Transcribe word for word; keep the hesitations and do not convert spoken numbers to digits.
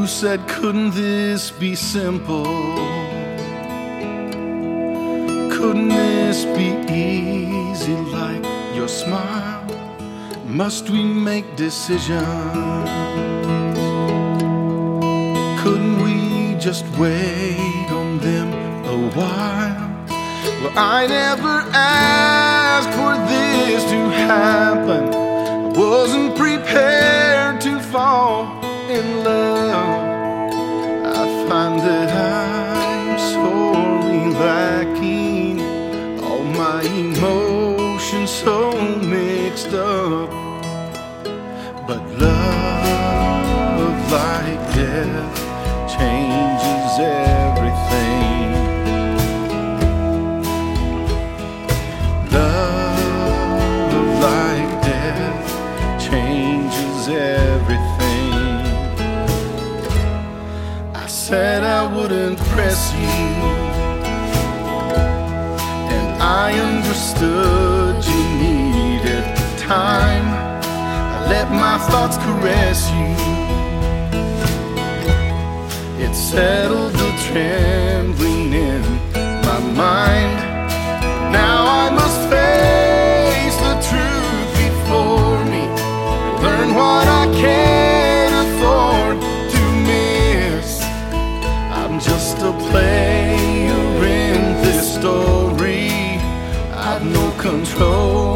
said, couldn't this be simple? Couldn't this be easy like your smile? Must we make decisions? Couldn't we just wait on them a while? Well, I never asked for this to happen. I wasn't prepared to fall in love. I find that I'm sorely lacking, all my emotions so mixed up. But love, like death, changes everything. Love, like death, changes everything. I said I wouldn't press you, and I understood you needed time. I let my thoughts caress you. It settled the trembling in my mind. Now I must face the truth before me and learn what I can't afford to miss. I'm just a player in this story. I've no control